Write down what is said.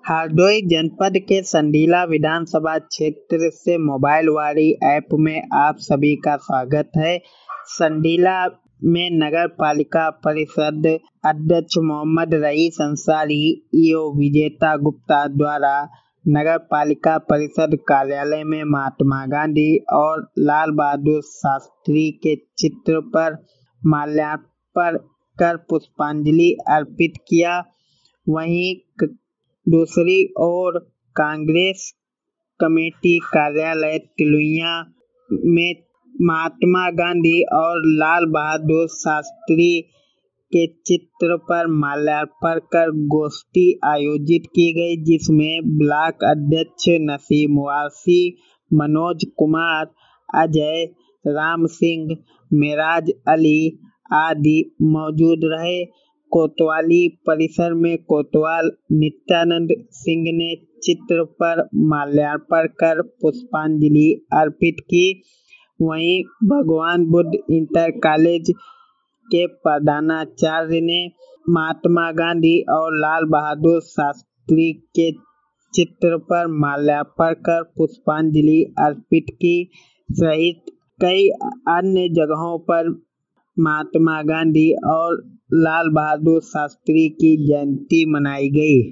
हरदोई जनपद के संडीला विधानसभा क्षेत्र से मोबाइल वाली ऐप में आप सभी का स्वागत है। संडीला में नगर पालिका परिषद अध्यक्ष मोहम्मद रईस अंसारी ईओ विजेता गुप्ता द्वारा नगर पालिका परिषद कार्यालय में महात्मा गांधी और लाल बहादुर शास्त्री के चित्र पर माल्यार्पण कर पुष्पांजलि अर्पित किया। वहीं दूसरी ओर कांग्रेस कमेटी कार्यालय तिलुइया में महात्मा गांधी और लाल बहादुर शास्त्री के चित्र पर माल्यार्पण कर गोष्ठी आयोजित की गई, जिसमें ब्लॉक अध्यक्ष नसीम वासी, मनोज कुमार, अजय, राम सिंह, मेराज अली आदि मौजूद रहे। कोतवाली परिसर में कोतवाल नित्यानंद सिंह ने चित्र पर माल्यार्पण कर पुष्पांजलि अर्पित की। वहीं भगवान बुद्ध इंटर कॉलेज के प्रधानाचार्य ने महात्मा गांधी और लाल बहादुर शास्त्री के चित्र पर माल्यार्पण कर पुष्पांजलि अर्पित की सहित कई अन्य जगहों पर महात्मा गांधी और लाल बहादुर शास्त्री की जयंती मनाई गई।